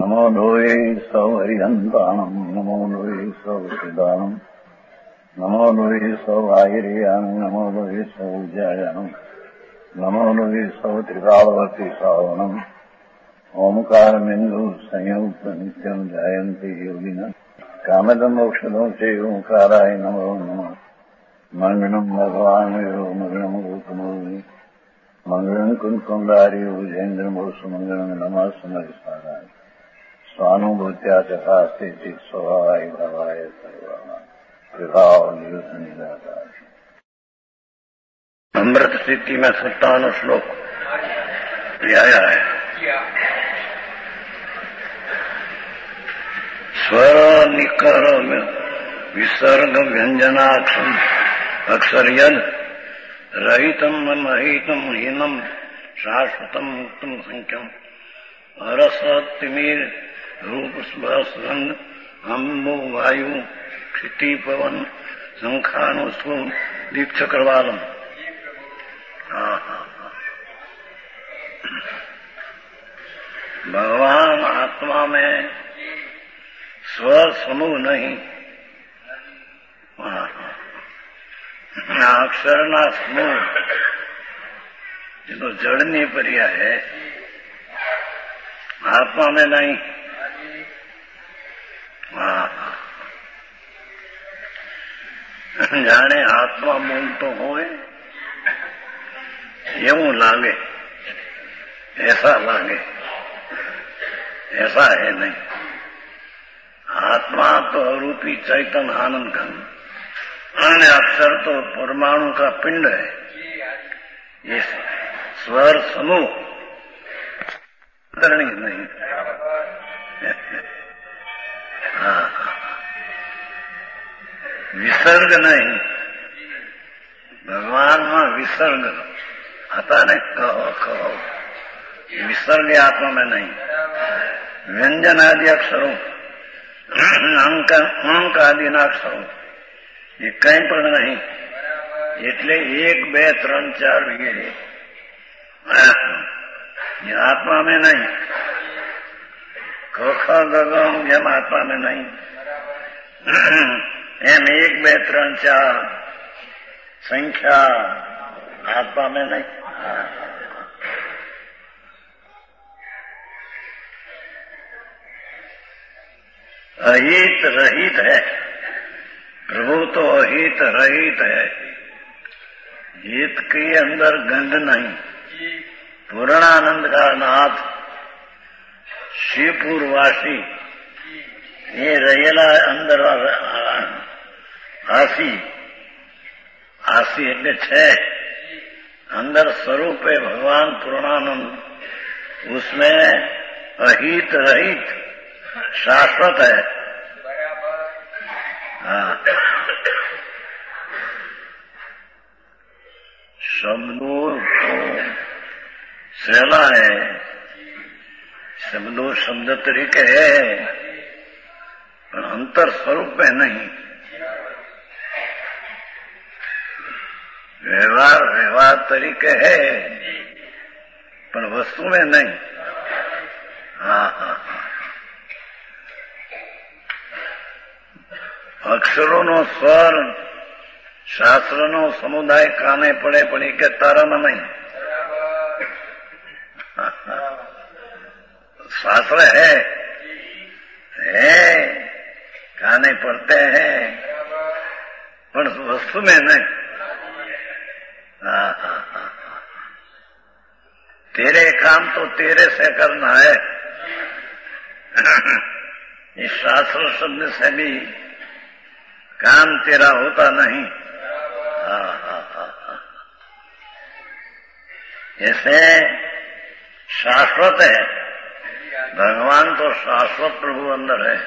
नमो लोये सौहरिहन्ताणम् नमो लोये सौहृदानम् नमो लोये सौभागिर्यानम् नमो लोये सौज्यायानम् नमो लोये सौत्रिकालवर्ति सावनम् ओंकारमिन्दु संयुक्त नित्यम् जायन्ति योगिनः कामदम् मोक्षदम् च ओंकाराय नमो नमः मंगलम् भगवान् यो मंगलम् गौतमोऽग्नि मंगलम् कुन्कुण्डार्यो जयेन्द्रमोऽस्तु मंगलम् नमः समरिसाराय स्वानुभूत्या चकास्ते स्वभावाय भावाय सर्वाणाम् अमृत स्थिति में 57 श्लोक आया है। स्वर निकर विसर्ग व्यंजनाक्षम अक्षर यद रहितम महितम हीनम शाश्वतम मुक्तम संख्यम अरस तिमिर रूप स्पर्शंग अम्बो वायु क्षिति पवन संखानुस्व दीप चक्रवालम। भगवान आत्मा में स्वर समूह नहीं, अक्षर ना समूह ये तो जड़नी परिया है, आत्मा में नहीं। जाने आत्मा मूल तो होए यूं लागे, ऐसा लागे, ऐसा है नहीं। आत्मा तो रूपी चैतन्य आनंद का, अन्य अक्षर तो परमाणु का पिंड है। ये स्वर समूह करनी नहीं। विसर्ग नहीं, भगवान में विसर्ग आता नहीं। कहो कहो विसर्ग आत्मा में नहीं। व्यंजन आदि अक्षरों अंक आदि ना अक्षरों ये कहीं पर नहीं। એટલે 1 2 3 4 वगैरह ये आत्मा में नहीं। ख ख ग ग જેમ आत्मा में नहीं, एम 1 2 3 4 संख्या आत्मा में नहीं। अहित रहित है, प्रभु तो अहित रहित है। हित के अंदर गंध नहीं। पूर्णानंद का नाथ शिवपुरवासी ये रहेला अंदर आसी आसी એટલે છે। अंदर स्वरूप है भगवान पूर्णानंद, उसमें अहित रहित शाश्वत है। शब्दों तो सैला है, शब्दों शब्द तरीके है, पर अंतर स्वरूप में नहीं। व्यवहार व्यवहार तरीके है, पर वस्तु में नहीं। અક્ષરોનો સ્વર શાસ્ત્રનો સમુદાય કાને પડે પણ એ કે તારામાં નહીં। शास्त्र है काने पड़ते हैं पर वस्तु में नहीं। तेरे काम तो तेरे से करना है। इस शास्त्र शब्द से भी काम तेरा होता नहीं। ऐसे शाश्वत है भगवान, तो शाश्वत प्रभु अंदर है।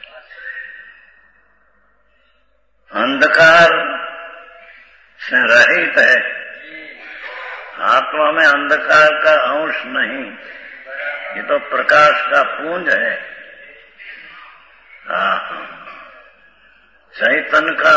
अंधकार से रहित है, आत्मा में अंधकार का अंश नहीं, ये तो प्रकाश का पुंज है। चैतन्य का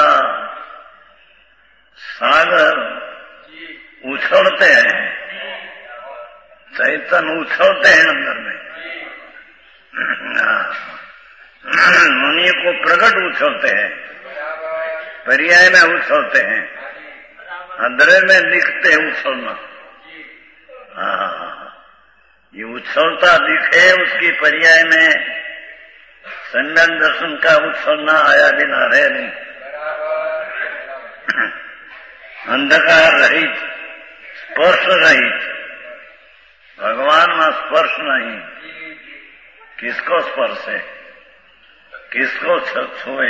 सागर उछलते हैं, चैतन्य उछलते हैं अंदर में। मुनि को प्रकट उछलते हैं, पर्याय में उछलते हैं, अंदर में दिखते हैं उछलना। ये उछलता दिखे उसकी पर्याय में संज्ञान दर्शन का उछलना आया बिना रहे नहीं। अंधकार रहित, स्पर्श रहित, भगवान में स्पर्श नहीं। किसको स्पर्श है, किसको छुए?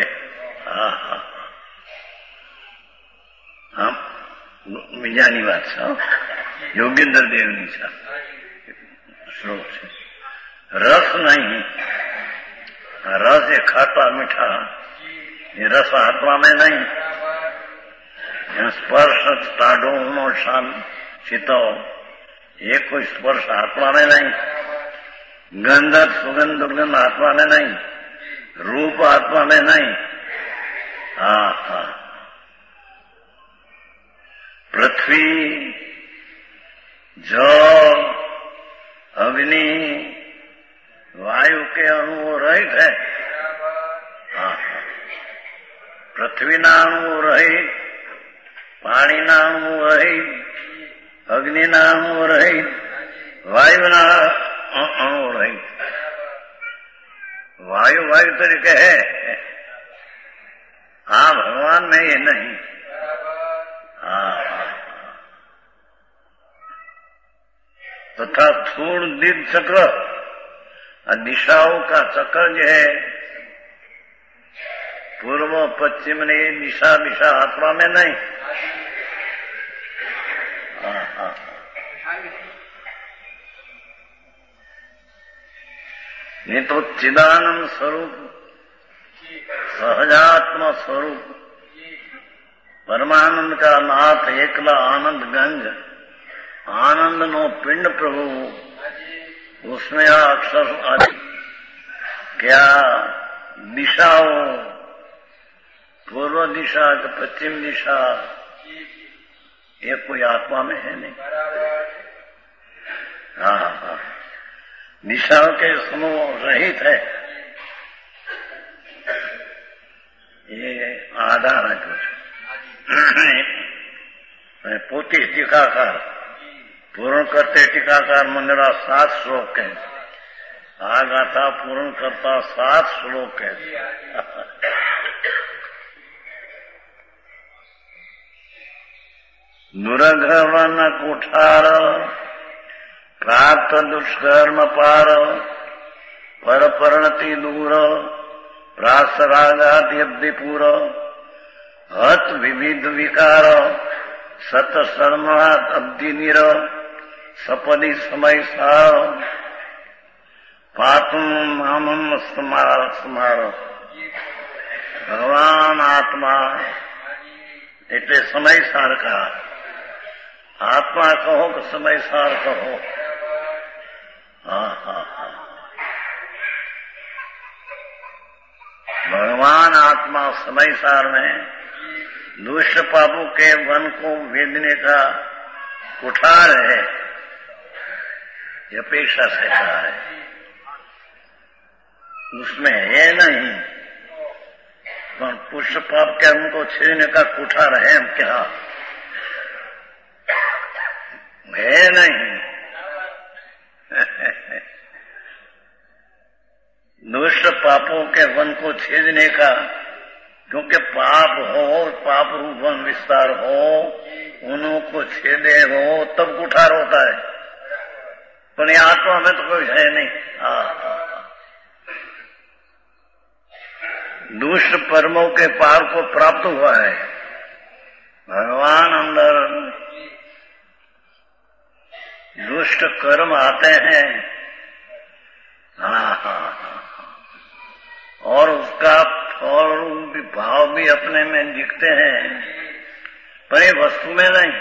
બીજાની વાત છે, યોગેન્દ્ર દેવની છે શ્લોક છે। રસ नहीं, रस ये खाटा मीठा, ये रस आत्मा में नहीं। स्पर्श टाढ़ो ऊनो शान चितो, ये कोई स्पर्श आत्मा में नहीं। गंध सुगंध दुर्गंध आत्मा में नहीं, रूप आत्मा में नहीं। पृथ्वी, जल, अग्नि, वायु के अणु रहित है। पृथ्वीना अणु रहित, पाणीना अणु रहित, अग्निना अणु रहित, वायुना अणु रहित। वायु वायु तरीके है, भगवान में ये नहीं। तथा स्थूल दीर्घ चक्र, दिशाओं का चक्र जो है, पूर्व पश्चिम ने दिशा दिशा आत्मा में नहीं। ये तो चिदानंद स्वरूप, सहजात्मा स्वरूप, परमानंद का नाथ एकला आनंद गंज, आनंद नो पिंड प्रभु, उसमें अक्षर आदि क्या दिशाओं, पूर्व दिशा कि पश्चिम दिशा, ये कोई आत्मा में है नहीं। दिशाओं के समूह रहित है, ये आधार है कुछ। पोती टीकाकार पूर्ण करते टीकाकार मंदिरा 7 श्लोक है, आगाथा पूर्ण करता 7 श्लोक है। दुर्घवन कुठार प्राप्त दुष्कर्म पार, पर परिणति दूर, प्रासरागाद्यब्धिपुर, हत विविध विकार, सत सर्मात अब्धि निर, सपदि समय सार, पातुम नामम स्मार। भगवान आत्मा એટલે समय सार का, आत्मा कहो कि समय सार कहो। भगवान आत्मा समय सार में दुष्ट पापों के वन को वेदने का कुठार है, ये अपेक्षा से कहा है। उसमें है नहीं, पर पुष्ट पाप के उनको छीनने का कुठार है क्या? है नहीं। दुष्ट पापों के वन को छेदने का, क्योंकि पाप हो, पाप रूप वन विस्तार हो, उनको छेदे हो तब कुठार होता है, पर ये आत्मा में तो कोई है नहीं। दुष्ट कर्मों के पार को प्राप्त हुआ है। भगवान अंदर दुष्ट कर्म आते हैं, और उसका फल भी भाव भी अपने में दिखते हैं, पर ये वस्तु में नहीं।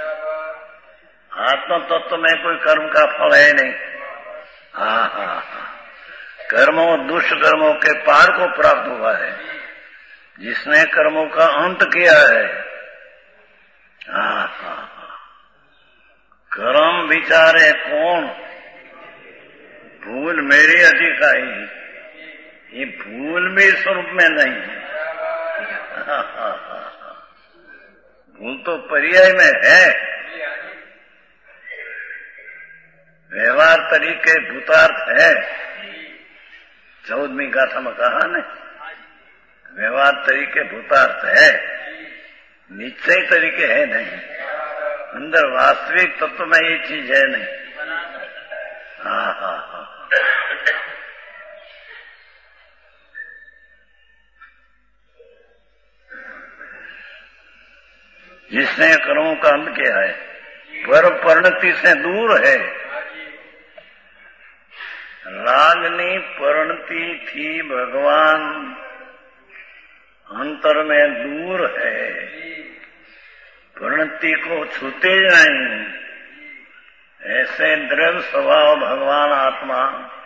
आत्म तत्व में कोई कर्म का फल है नहीं। कर्मों, दुष्ट कर्मों के पार को प्राप्त हुआ है जिसने कर्मों का अंत किया है। कर्म विचारे कौन, भूल मेरी अधिकारी, ये भूल भी स्वरूप में नहीं है। भूल तो पर्याय में है। व्यवहार तरीके भूतार्थ है। 14वीं गाथा में कहा ने, व्यवहार तरीके भूतार्थ है, निश्चय तरीके है नहीं। अंदर वास्तविक तत्व में ये चीज है नहीं। हाँ। जिसने कर्मों का अंत किया है, पर परिणति से दूर है। रागनी परिणति थी भगवान, अंतर में दूर है। परिणति को छूते नहीं, ऐसे द्रव्य स्वभाव भगवान आत्मा।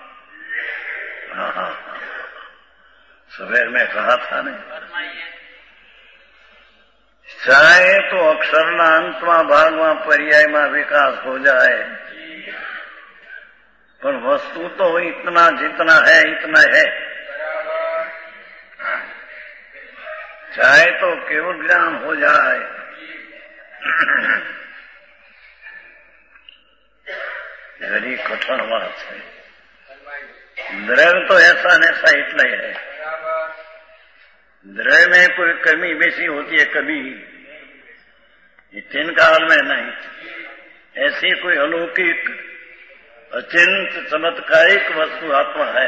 सुबह में कहा था ने, चाहे तो अक्षरना अंतमा भागमा पर्यायमा विकास हो जाए, पर वस्तु तो इतना जितना है इतना है। चाहे तो केवल ज्ञान हो जाए, बड़ी कठिन बात है। द्रव्य तो ऐसा न ऐसा इतना ही है। द्रव्य में कोई कमी बेसी होती है कभी, ये 3 काल में नहीं। ऐसी कोई अलौकिक अचिंत चमत्कारिक वस्तु आत्मा है।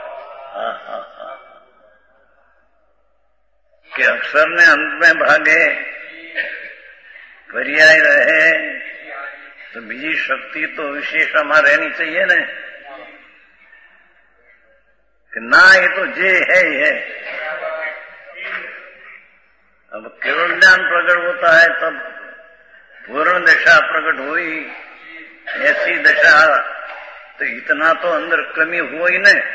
कि अक्षर ने अंत में भागे, पर्याय रहे, तो बीजी शक्ति तो विशेष हमारे रहनी चाहिए न, कि ना ये तो जे है ही है। अब केवल ज्ञान प्रकट होता है तब पूर्ण दशा प्रकट हुई। ऐसी दशा तो इतना तो अंदर कमी हुआ ही न।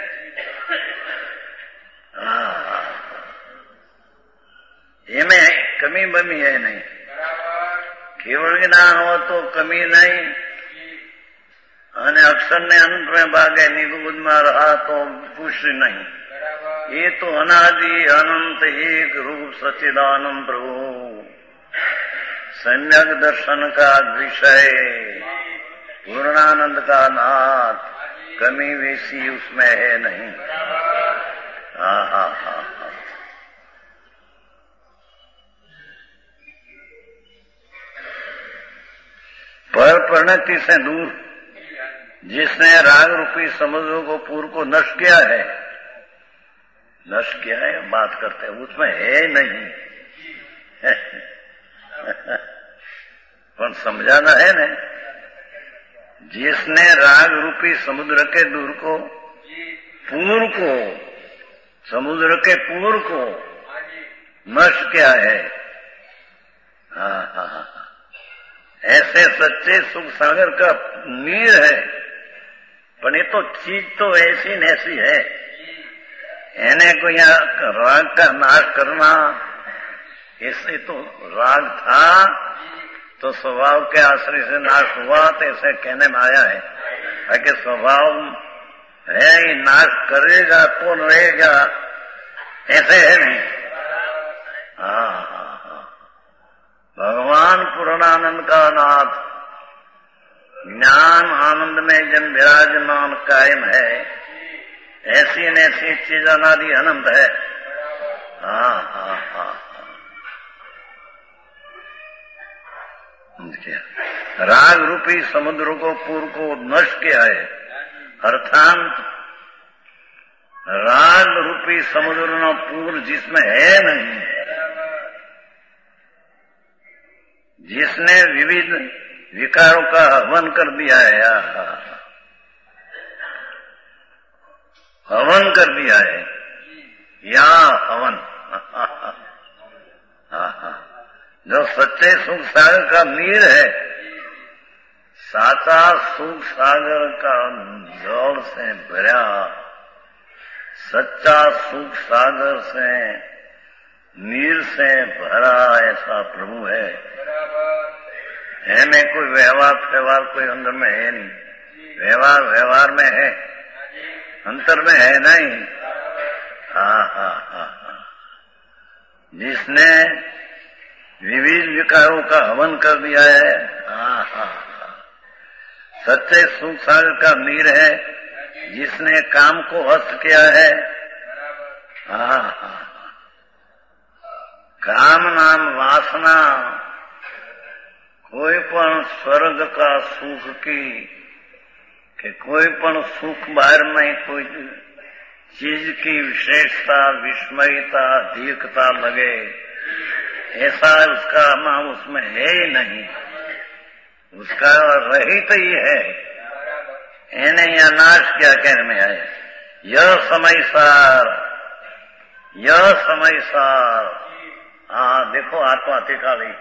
ये में कमी बमी है नहीं। केवल ज्ञान हो तो कमी नहीं, અને अक्षर ने अंत में भागे निगुद में रहा तो कुछ नहीं। ये तो अनादि अनंत एक रूप सच्चिदानंद प्रभु, सम्यक दर्शन का विषय, पूर्णानंद का नाथ, कमी वैसी उसमें है नहीं। हाँ। पर परिणति से दूर, जिसने राग रूपी समुद्र को पूर्व को नष्ट किया है, बात करते हैं, उसमें है नहीं। पर समझाना है न, जिसने राग रूपी समुद्र के दूर को, पूर्व को, समुद्र के पूर्व को नष्ट किया है। हाँ। ऐसे सच्चे सुख सागर का नीर है। पर ये तो चीज तो ऐसी न ऐसी है। इन्हें को यहाँ राग का नाश करना, ऐसे तो राग था तो स्वभाव के आश्रय से नाश हुआ, तो ऐसे कहने में आया है। ताकि स्वभाव है ये नाश करेगा तो रहेगा, ऐसे है नहीं। हाँ। भगवान पूर्णानंद का नाथ, ज्ञान आनंद में जन विराजमान कायम है। ऐसी न ऐसी चीज अनादि अनंत है। हाँ। राग रूपी समुद्र को पूर्व को नष्ट किया है। अर्थात राग रूपी समुद्र न पूर्व जिसमें है नहीं, जिसने विविध विकारों का हवन कर दिया है। हवन कर दिया है या हवन। जो सच्चे सुख सागर का नीर है, साचा सुख सागर का जल से भरा, सच्चा सुख सागर से नीर से भरा ऐसा प्रभु है। में कोई व्यवहार कोई अंदर में है नहीं। व्यवहार में है, अंतर में है नहीं। हा। जिसने विविध विकारों का हवन कर दिया है, हा। सच्चे सुख सागर का मीर है जिसने काम को हस्त किया है। हा। काम नाम वासना कोई पण स्वर्ग का सुख की कि कोई पण सुख बाहर में कोई चीज की विशेषता, विस्मयता, दीर्घता लगे, ऐसा उसका नाम उसमें है ही नहीं। उसका रहित ही है। इन्हें या नाश क्या कहने में आए? यह समय सार। हाँ, देखो आत्माते काली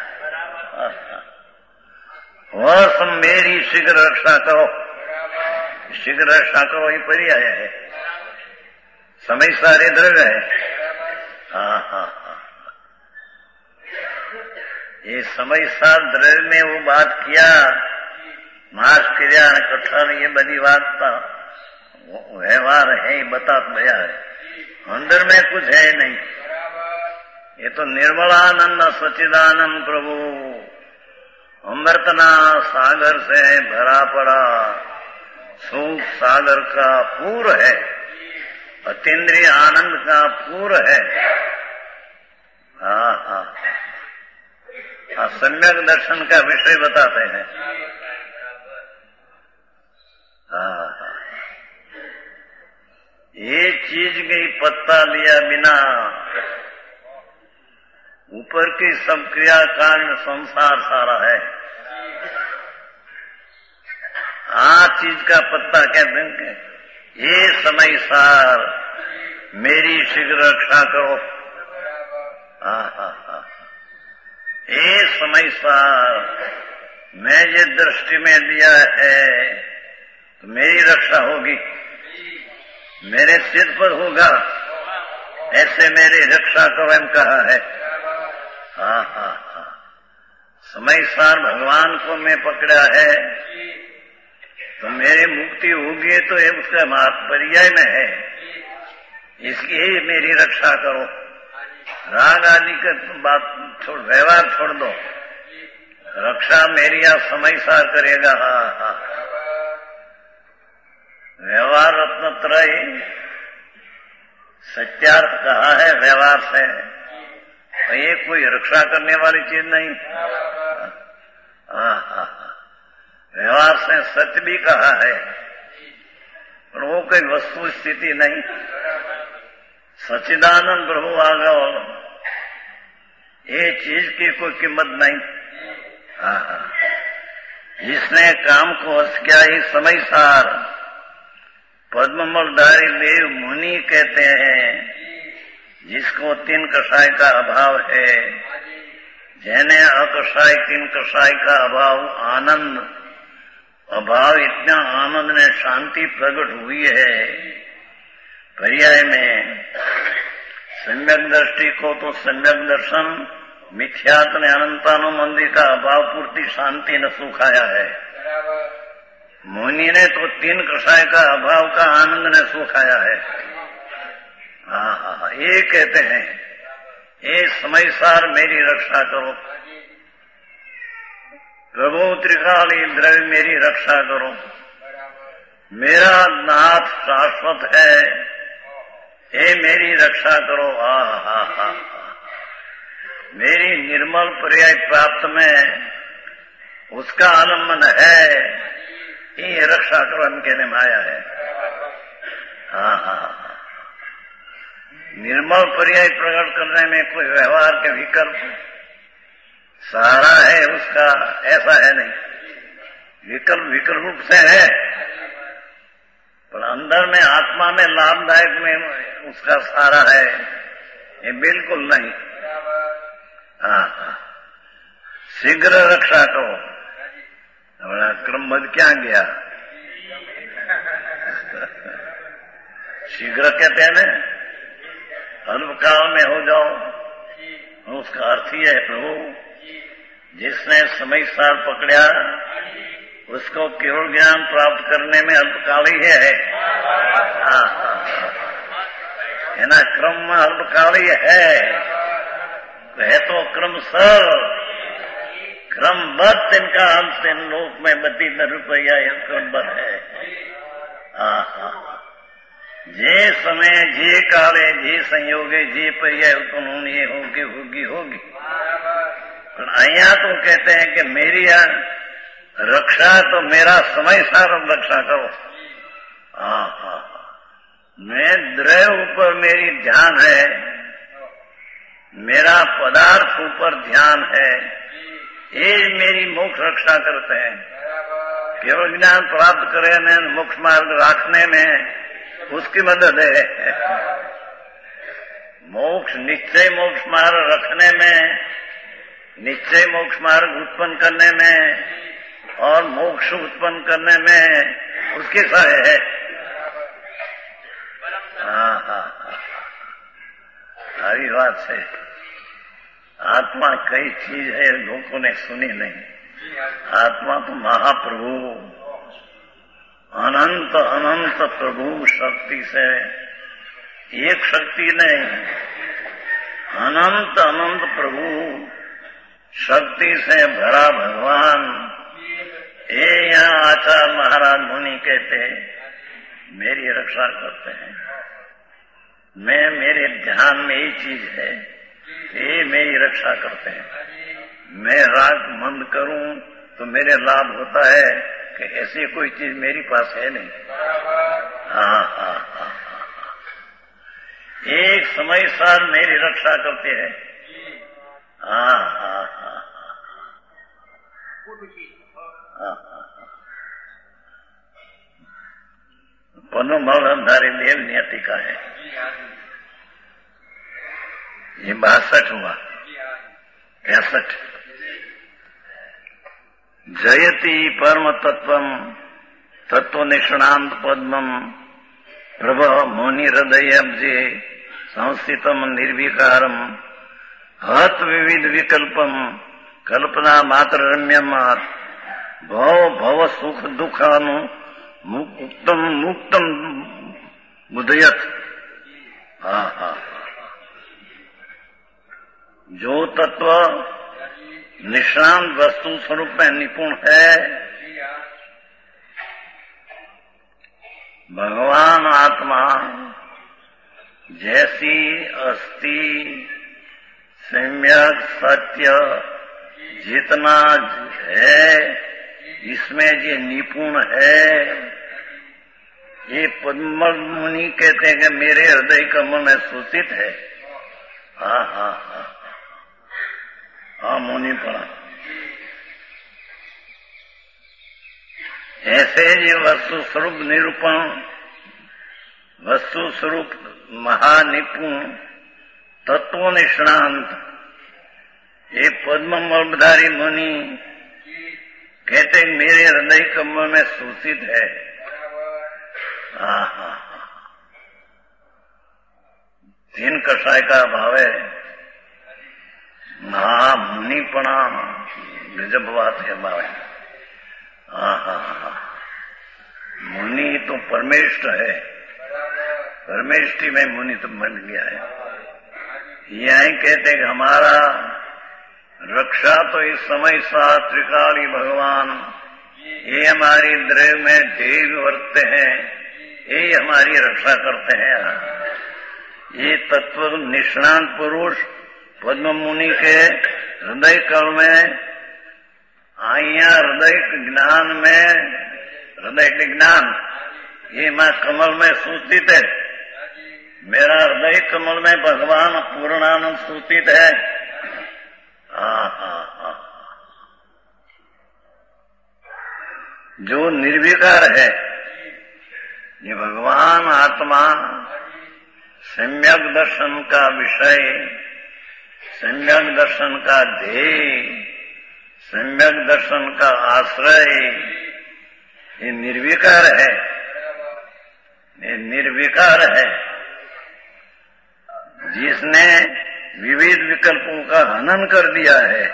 वह सब मेरी शीघ्र रक्षा करो। शीघ्र रक्षा करो ही पर ही आया है। समय सारे द्रव्य है। हा। ये समय सार द्रव्य में वो बात किया, मास क्रिया कठन, ये बड़ी बात व्यवहार है, बता गया है। अंदर में कुछ है नहीं। ये तो निर्मलानंद सच्चिदानंद प्रभु अमृतना सागर से भरा पड़ा सुख सागर का पूर है, अतीन्द्रिय आनंद का पूर है। हा। सम्यक दर्शन का विषय बताते हैं। हा। ये चीज की पत्ता लिया बिना ऊपर की सब क्रियाकांड संसार सारा है। चीज का पत्ता कहते हैं। ये समय सार मेरी शीघ्र रक्षा करो। हा। ये समय सार मैं ये दृष्टि में दिया है तो मेरी रक्षा होगी, मेरे सिर पर होगा, ऐसे मेरी रक्षा करो एम कहा है। हा। समय सार भगवान को मैं पकड़ा है तो मेरी मुक्ति होगी, तो ये उसका पर्याय में है। इसकी मेरी रक्षा करो। राग आदि का बात छोड़, व्यवहार छोड़ दो, रक्षा मेरी या समय सार करेगा। हा। व्यवहार रत्नत्रय सत्यार्थ कहा है व्यवहार से, तो ये कोई रक्षा करने वाली चीज नहीं। हा। व्यवहार से सत्य भी कहा है, पर वो कोई वस्तु स्थिति नहीं। सच्चिदानंद प्रभु आ गए, ये चीज की कोई कीमत नहीं। हा। जिसने काम को हस्त किया ही समय सार पद्ममलधारी देव मुनि कहते हैं, जिसको तीन कषाय का अभाव है, जैने अकषाय तीन कषाय का अभाव, आनंद अभाव, इतना आनंद में शांति प्रकट हुई है। पर्याय में सम्यक दृष्टि को तो सम्यक दर्शन, मिथ्यात्व ने अनंतानुमंदी का अभाव पूर्ति शांति न सुखाया है। मुनि ने तो तीन कषाय का अभाव का आनंद ने सुखाया है। हा। ये कहते हैं, ये समय सार मेरी रक्षा करो प्रभु, त्रिकाली द्रव्य मेरी रक्षा करो। मेरा नाथ शाश्वत है, ये मेरी रक्षा करो। हा। मेरी निर्मल पर्याय प्राप्त में उसका आलम्बन है, ये रक्षा करो हम कहने में आया है। हा। निर्मल पर्याय प्रकट करने में कोई व्यवहार के विकल्प सहारा है उसका, ऐसा है नहीं। विकल्प रूप से है, पर अंदर में आत्मा में लाभदायक में उसका सहारा है, ये बिल्कुल नहीं। हाँ। शीघ्र रक्षा करो। हमारा क्रमबद्ध क्या गया? शीघ्र कहते हैं ना, अल्पकाल में हो जाओ। उसका अर्थ ही है प्रभु, जिसने समय सार पकड़ा उसको केवल ज्ञान प्राप्त करने में अल्पकाल ही है। એના ક્રમમાં અલ્પકાળી है तो क्रमशः क्रमबद्ध इनका अंश इन लोक में बत्ती रुपया क्रमबद्ध है। जे समय जे काले जे संयोगे जे पै उतनी होगी होगी होगी। पर अहिया तो कहते हैं कि मेरी रक्षा तो मेरा समय सार रक्षा करो। मैं द्रव्य ऊपर मेरी ध्यान है, मेरा पदार्थ ऊपर ध्यान है, ये मेरी मोक्ष रक्षा करते हैं। केवल ज्ञान प्राप्त करने मोक्ष मार्ग रखने में उसकी मदद है। मोक्ष निश्चय मोक्ष मार्ग रखने में, निश्चय मोक्ष मार्ग उत्पन्न करने में और मोक्ष उत्पन्न करने में उसकी सहाय है। सारी बात है। आत्मा कई चीज है लोगों ने सुनी नहीं। आत्मा तो महाप्रभु अनंत अनंत प्रभु शक्ति से, एक शक्ति नहीं, अनंत अनंत प्रभु शक्ति से भरा भगवान। ये यहाँ आचार्य महाराज मुनि कहते मेरी रक्षा करते हैं। मैं मेरे ध्यान में ये चीज है, ये मेरी रक्षा करते हैं। मैं राग मंद करूं तो मेरे लाभ होता है कि ऐसी कोई चीज मेरे पास है नहीं। एक समय सार मेरी रक्षा करते हैं। पनोमलधारी देव नियति का है। ये 62 हुआ, 63। जयति परम तत्वम तत्व निष्णांत पद्मम प्रभ मुनि हृदयब्जे संस्थितम निर्विकारम हत विविध विकल्पम कल्पना मात्र रम्यमात भव भव सुख दुखानु मुक्तम मुक्तम बुधयत। जो तत्व निष्णांत वस्तु स्वरूप में निपुण है, भगवान आत्मा जैसी अस्ति सम्यक सत्य जितना है, इसमें जो निपुण है, ये पद्म मुनि कहते हैं कि मेरे हृदय कमल में सूचित है। मुनि पड़ा ऐसे ये वस्तु स्वरूप निरूपण, वस्तु स्वरूप महानिपुण तत्व निष्णांत ये पद्मधारी मुनि कहते मेरे हृदय कमल में सूचित है। तीन कषाय का भाव है। मुनिपणा गजब बात है भाव। मुनि तो परमेष्ठ है, परमेष्ठी में मुनि तो बन गया है। यही कहते कि हमारा रक्षा तो इस समय सा त्रिकाली भगवान, ये हमारी द्रव्य में देव वर्तते हैं, ये हमारी रक्षा करते हैं। ये तत्व निष्णांत पुरुष पद्म मुनि के हृदय कल में आइया, हृदय ज्ञान में, हृदय के ज्ञान ये मां कमल में सूचित है। मेरा हृदय कमल में भगवान पूर्णानंद सूचित है। जो निर्विकार है, ये भगवान आत्मा सम्यक दर्शन का विषय, सम्यक दर्शन का ध्येय, सम्यक दर्शन का आश्रय, ये निर्विकार है। ये निर्विकार है जिसने विविध विकल्पों का हनन कर दिया है।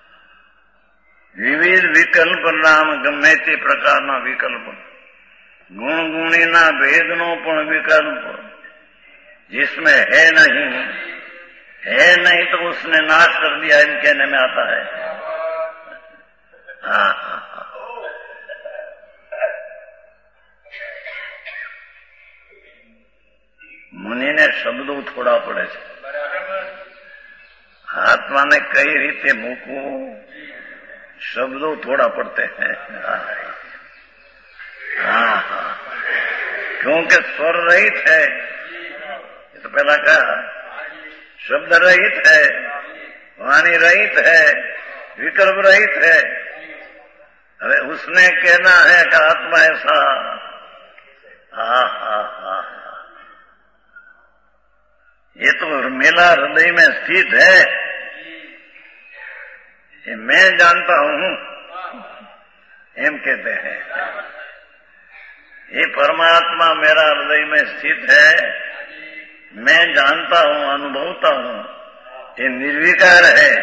विविध विकल्प नाम गम्य ते प्रकार विकल्प गुण गुणी ना भेदनो पण विकल्प, जिसमें है नहीं तो उसने नाश कर दिया, इन कहने में आता है। हाँ हाँ हाँ। मुनि ने शब्दों थोड़ा पड़े છે, આત્માને કઈ રીતે મૂકવું, શબ્દો થોડા પડते हैं। हाँ हाँ, क्योंकि स्वर रहित है, ये तो पहला कहा, शब्द रहित है, वाणी रहित है, विकल्प रहित है। अरे उसने कहना है कि आत्मा ऐसा, हा हा हा, ये तो मेरा हृदय में स्थित है, ये मैं जानता हूं, एम कहते हैं। ये परमात्मा मेरा हृदय में स्थित है, मैं जानता हूं, अनुभवता हूं, ये निर्विकार है,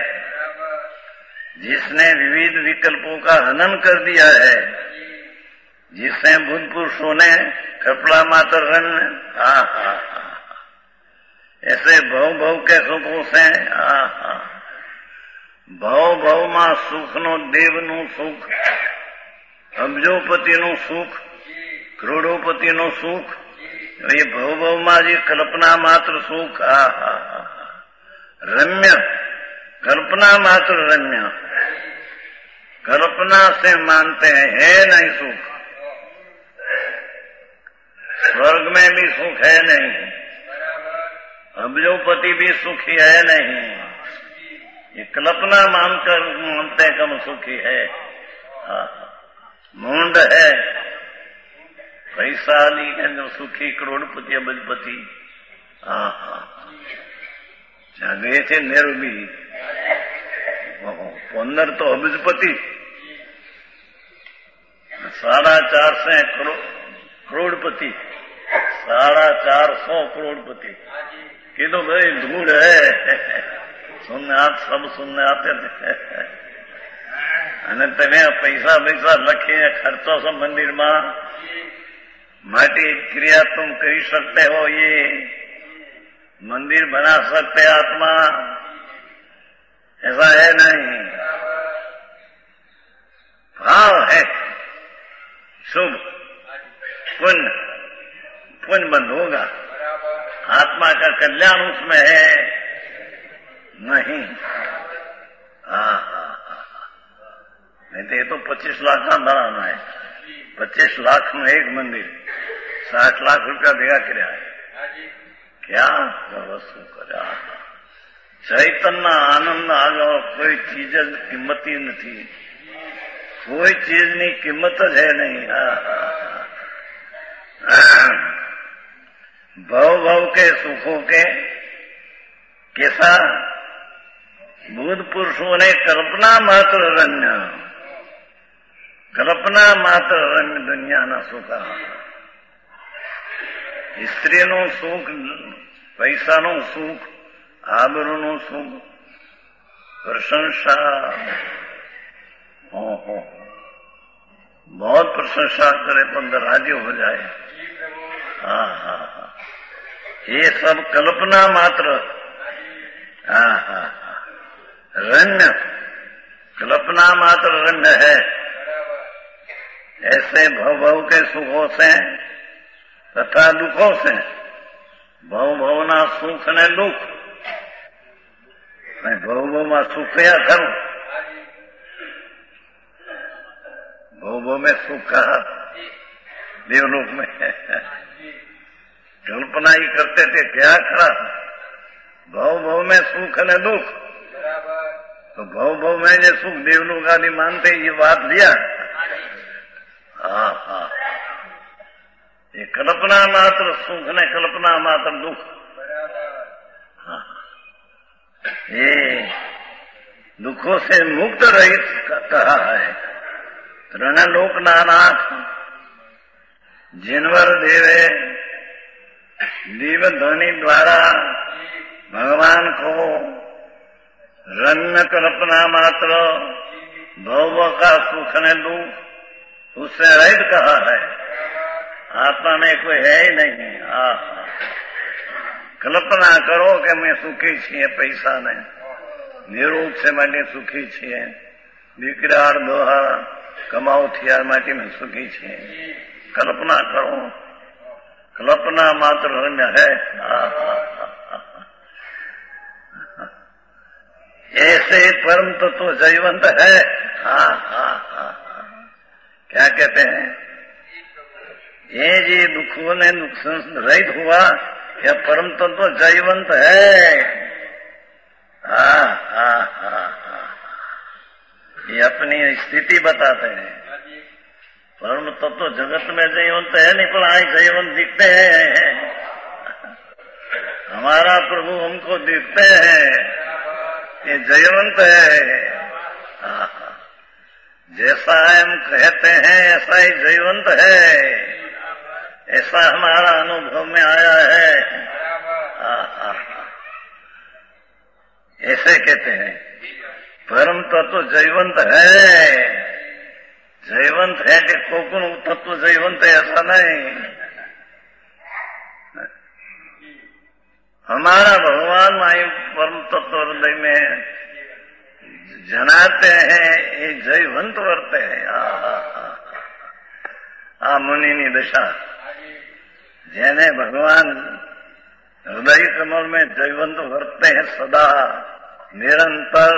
जिसने विविध विकल्पों का हनन कर दिया है, जिसने बुद्ध पुरुषों ने कपड़ा मात्र रन, हा हा हा, ऐसे भव भव के सुखों से, हा हा, भव भव में सुख नो देव नु सुख, अब्जोपति नु सुख, करोड़ोपति नु सुख, ये भव भव में जी कल्पना मात्र सुख, हा हा हा, रम्य, कल्पना मात्र रम्य, कल्पना से मानते हैं, है नहीं सुख, स्वर्ग में भी सुख है नहीं, अब्जोपति भी सुखी है नहीं, ये कल्पना मानकर मानते हैं कम सुखी है। मूंड है, पैसा ली है जो सुखी करोड़पति अब्जपति। हाँ हाँ, गए थे नेहरू भी 15 तो अब्जपति, 450 करोड़पति, 450 करोड़पति। कि तो भाई धूड़ है, सुनने सब सुनने आते थे। અને તમે પૈસા લખીને ખર્ચો છો મંદિરમાં, माटी क्रिया तुम कर सकते हो, ये मंदिर बना सकते आत्मा, ऐसा है नहीं। भाव है शुभ, पुण्य बंद होगा, आत्मा का कल्याण उसमें है नहीं। हाँ हाँ हाँ, नहीं तो ये तो 25 लाख का बनाना है, 25 लाख में एक मंदिर, 60 लाख रुपया भेगा કર્યા है, क्या वस्तु કર્યા। चैतन्य आनंद आगो कोई चीज किंमती नहीं, कोई चीज की कीमत ज है नहीं। भव भव के सुखों के कैसा बुद्ध पुरुषों ने कल्पना मात्र रम्य, कल्पना मात्र रम्य दुनिया ना सुखा। स्त्री नो सुख, पैसा नो सुख, आबरू नो सुख, प्रशंसा, ओहो बहुत प्रशंसा करे तो राज्य हो जाए। हाँ हाँ हाँ, ये सब कल्पना मात्र। हाँ हाँ हाँ, रम्य, कल्पना मात्र रम्य है। ऐसे भव भव के सुखों से तथा दुखों से, भव भवना सुख ने दुख, मैं भव भव में सुख क्या करूं, भव भव में सुख कहा देवलोक में कल्पना ही करते थे, क्या करा, भव भव में सुख ने दुख, तो भव भव में जो सुख देवलोक आदि मानते ये बात लिया। हाँ हाँ, ये कल्पना मात्र सुख ने कल्पना मात्र दुख। हाँ, ये दुखों से मुक्त रहित कहा है। ऋणलोक नानाथ जिनवर देवे दिव्य ध्वनि द्वारा भगवान को रम्य कल्पना मात्र भव का सुख ने दुख उससे रहित कहा है। आत्मा में कोई है ही नहीं। कल्पना करो कि मैं सुखी छे, पैसा नहीं, निरोग से માટે સુખી છીએ, દીકરા દોહા કમાઓ થયા માટે मैं सुखी छे। कल्पना करो, कल्पना मात्र रम्य है। ऐसे परम तत्व जीवंत है। क्या कहते हैं? ये जी दुखों ने दुख रहित हुआ, यह परम तत्व जीवंत है। ये अपनी स्थिति बताते हैं। परम तत्व जगत में जीवंत है नहीं, पर आज जीवंत दिखते हैं। हमारा प्रभु हमको दिखते हैं, ये जीवंत है। जैसा हम कहते हैं ऐसा ही जीवंत है, ऐसा हमारा अनुभव में आया है। ऐसे कहते हैं परम तत्व जीवंत है। जीवंत है कि कोकुन तत्व जीवंत है ऐसा नहीं। हमारा भगवान माई परम तत्व हृदय में जनाते हैं, ये जीवंत वर्ते हैं। मुनि दशा जेने भगवान हृदय कमल में जीवंत वर्ते हैं सदा निरंतर।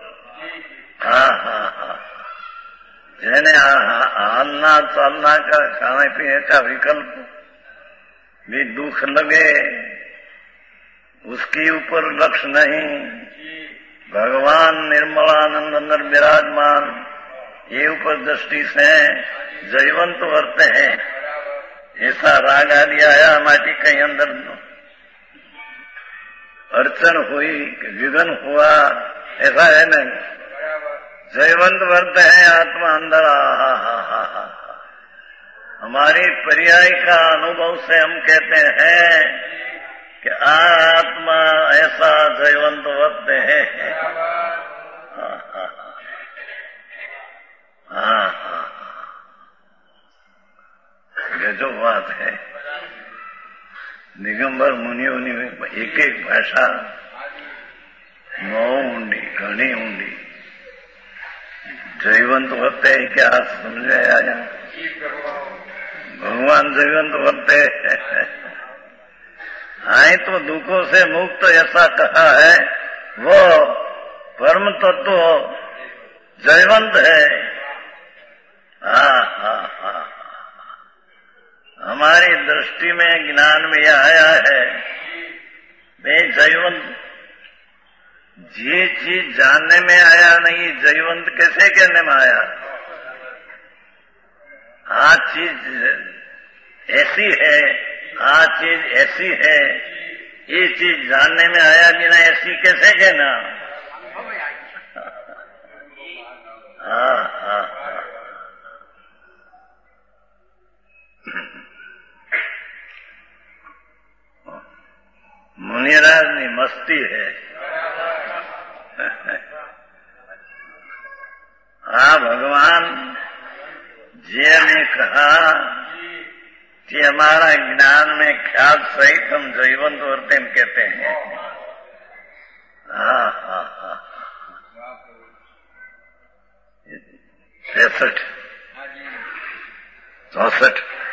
जेने हालना चालना का, खाने पीने का विकल्प भी दुख लगे, उसके ऊपर लक्ष्य नहीं। भगवान निर्मलानंद अंदर विराजमान, ये ऊपर दृष्टि से जीवंत वर्ते हैं। ऐसा राग आदि आया माटी कहीं अंदर अड़चन हुई, विघन हुआ, ऐसा है नहीं। जीवंत वर्त है आत्मा अंदर। हमारी पर्याय का अनुभव से हम कहते हैं कि आत्मा ऐसा जीवंत वर्त है। गजब बात है। दिगंबर मुनियों ने एक एक भाषा नौ ऊंडी, घनी ऊंडी जीवंत वर्ते है। क्या समझ आया? भगवान जीवंत वर्ते है। आए तो दुखों से मुक्त ऐसा कहा है, वो परम तत्व जीवंत है। हमारी दृष्टि में ज्ञान में यह आया है, वे जीवंत ये चीज जानने में आया नहीं, जीवंत कैसे कहने में आया? आज चीज ऐसी है, आज चीज ऐसी है, ये चीज जानने में आया बिना ऐसी कैसे कहना? मुनिराज की मस्ती है। भगवान जी ने कहा कि हमारा ज्ञान में ख्याल सहित हम जीवंत वर्ते कहते हैं। 64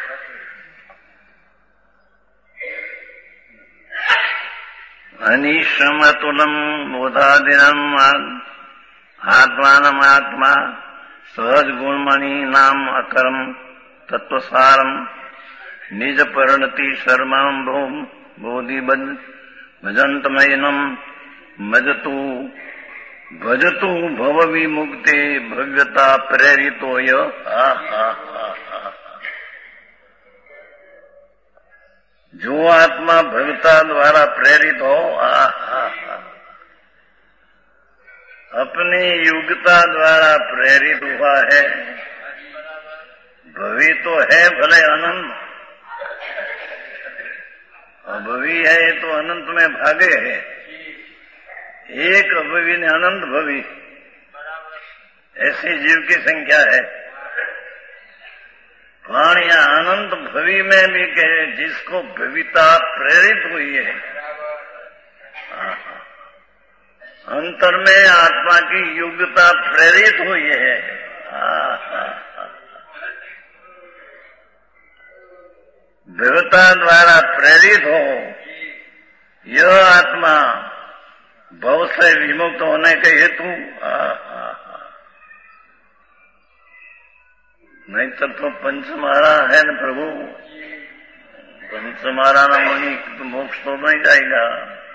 अनिश्रमतुलम बोधादिनम आत्मानमात्मा सहज गुणमणि नाम अकरम तत्वसारम निज परिणति शर्मां बोधि भजंतमयनम मजतु भजतु भव विमुक्ते भव्यता प्रेरितोय। जो आत्मा भव्यता द्वारा प्रेरित हो, अपनी योग्यता द्वारा प्रेरित हुआ है, भवी तो है भले अनंत, अभवी है तो अनंत में भागे है। एक अभवी ने अनंत भवी, ऐसी जीव की संख्या है। प्राण या अनंत भवि में भी कहे जिसको भविता प्रेरित हुई है, अंतर में आत्मा की योग्यता प्रेरित हुई है। भविता द्वारा प्रेरित हो, यह आत्मा भव से विमुक्त होने के हेतु नहीं तो पंचमारा है न प्रभु, पंचमारा न मुनि तो मोक्ष तो नहीं जाएगा,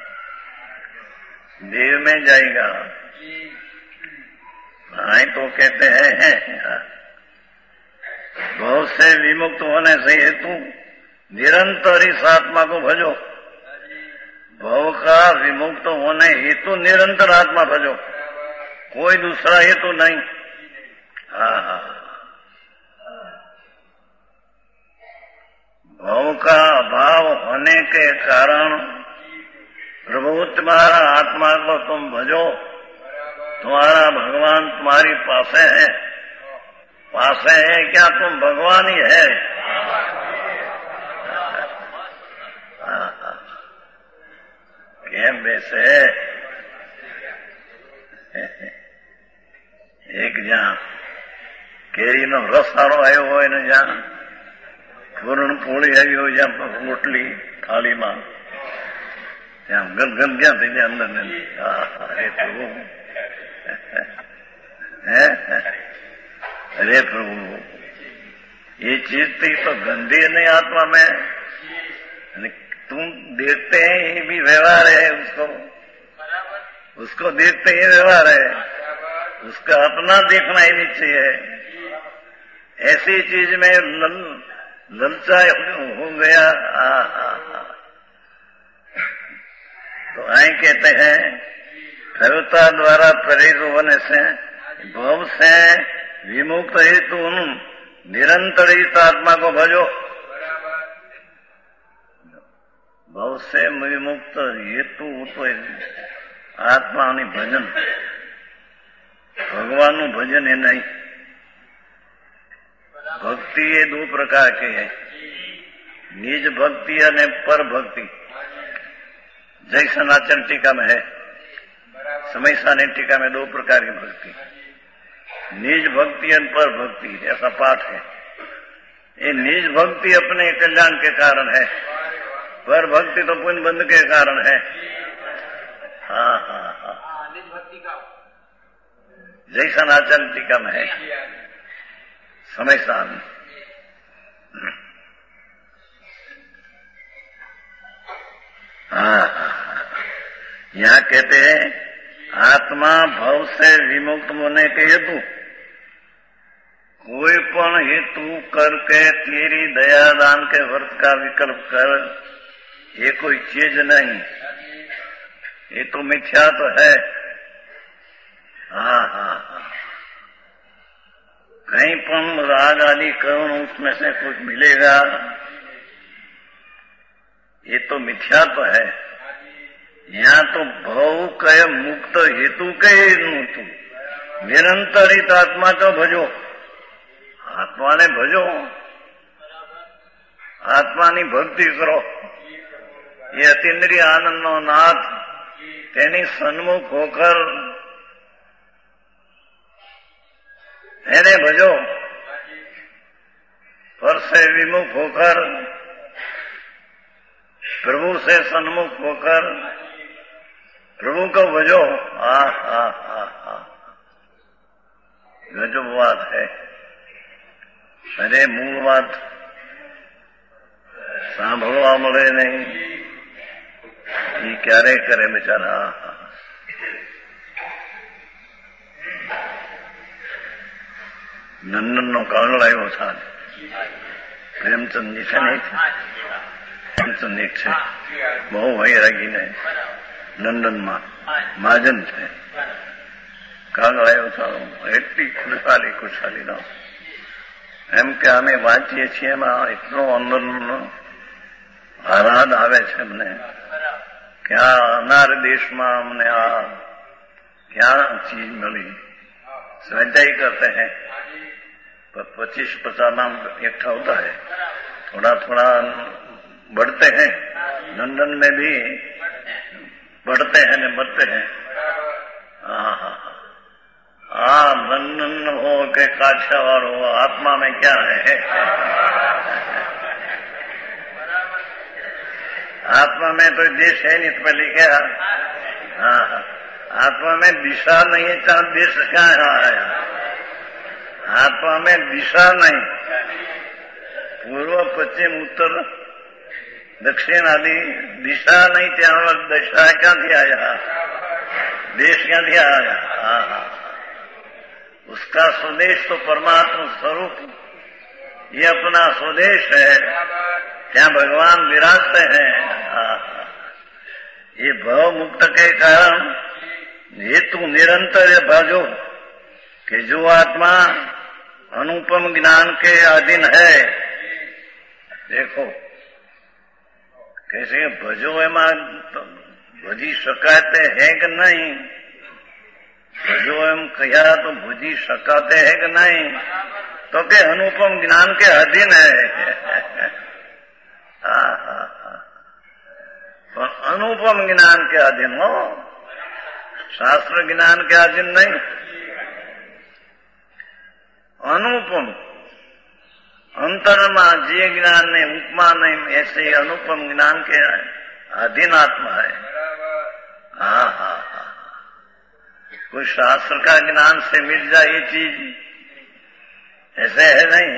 देव में जाएगा। आई तो कहते हैं भव से विमुक्त होने से हेतु निरंतर इस आत्मा को भजो। भव का विमुक्त होने हेतु निरंतर आत्मा भजो, कोई दूसरा हेतु नहीं। भव का अभाव होने के कारण प्रभु तुम्हारा आत्मा को तुम भजो, तुम्हारा भगवान तुम्हारी पासे है। पासे है क्या, तुम भगवान ही है। કેમ બેસે એક જ્યાં કેરીનો રસ સારો આવ્યો હોય ને જ્યાં પૂરણ પૂળી આવી હોય, જ્યાં રોટલી થાળીમાં, ત્યાં ગલગલ ક્યાં થઈ જાય અંદર ને। અરે પ્રભુ, अरे प्रभु, ये चीज तो गंदी नहीं आत्मा में, तुम देखते हैं ये भी व्यवहार है, उसको देखते ही व्यवहार है, उसका अपना देखना ही नहीं चाहिए। ऐसी चीज में ललचा हो गया। तो आए कहते हैं भवता द्वारा प्रेरित होने से भव से विमुक्त हेतु निरंतर इस आत्मा को भजो। भव से विमुक्त हेतु तो आत्मानी भजन, भगवान भजन है नहीं। भक्ति ये दो प्रकार की है, निज भक्ति और पर भक्ति। जय सनातन टीका में है, समय सानी टीका में दो प्रकार की भक्ति, निज भक्ति और पर भक्ति, ऐसा पाठ है। ये निज भक्ति अपने कल्याण के कारण है, पर भक्ति तो पुण्य बंध के कारण है। हाँ हाँ हाँ, निज भक्ति का जय सनातन टीका में है, समय सान। हाँ, यहाँ कहते हैं आत्मा भव से विमुक्त होने के हेतु कोई पण हेतु करके तेरी दया दान के व्रत का विकल्प कर, ये कोई चीज नहीं, ये तो मिथ्या तो है। हाँ हाँ हाँ, कहीं पण राग आदि करुण उसमें से कुछ मिलेगा, ये तो मिथ्या तो है। यहाँ तो भव कहे मुक्त हेतु कहे तू निरंतर हित आत्मा को भजो, आत्मा ने भजो, आत्मा नी भक्ति करो। ये अतीन्द्रिय आनंद नो नाथ तेनी सन्मुख होकर એને ભજો, पर से विमुख होकर प्रभु से सन्मुख होकर प्रभु को भजो। गजब बात है। अरे मूल बात सांभळवा मळे नहीं, ये क्यारे करे बेचारा। નંદન નો કાગળ આવ્યો સાહેબ, પ્રેમચંદજી છે ને, પ્રેમચંદ એક છે, બહુ વૈરાગી ને લંડનમાં મહાજન છે, કાગળ આવ્યો સારો, એટલી ખુશાલી નો એમ કે અમે વાંચીએ છીએ એમાં એટલો અંદરનો આહલાદ આવે છે અમને કે આ અનાર દેશમાં અમને આ क्या चीज मिली। स्वाध्याय करते हैं 25-50 नाम इकट्ठा होता है, थोड़ा थोड़ा बढ़ते हैं। लंदन में भी बढ़ते हैं न बढ़ते हैं। लंदन हो के काठियावाड़ हो, आत्मा में क्या है? आत्मा में तो देश है नहीं, तो पहले क्या? आत्मा में दिशा नहीं है, चाहे देश क्या है? आत्मा में दिशा नहीं, पूर्व पश्चिम उत्तर दक्षिण आदि दिशा नहीं, ત્યાં दिशा ક્યાંથી आया? देश ક્યાંથી आया? उसका स्वदेश तो परमात्मा स्वरूप, ये अपना स्वदेश है, क्या भगवान विराजते हैं। ये भव मुक्त के कारण हेतु निरंतर भजो कि जो आत्मा अनुपम ज्ञान के अधीन है, देखो कैसे भजो એમાં ભજી શકાતે है कि नहीं? भजो एम कहा तो भजी शकाते है कि नहीं? तो के अनुपम ज्ञान के अधीन है। तो अनुपम ज्ञान के अधीन हो, शास्त्र ज्ञान के अधीन नहीं। अनुपम अंतरमा जे ज्ञान ने उपमा नहीं, ऐसे अनुपम ज्ञान के अधीन आत्मा है। कोई शास्त्र का ज्ञान से मिल जाए ये चीज, ऐसे है नहीं।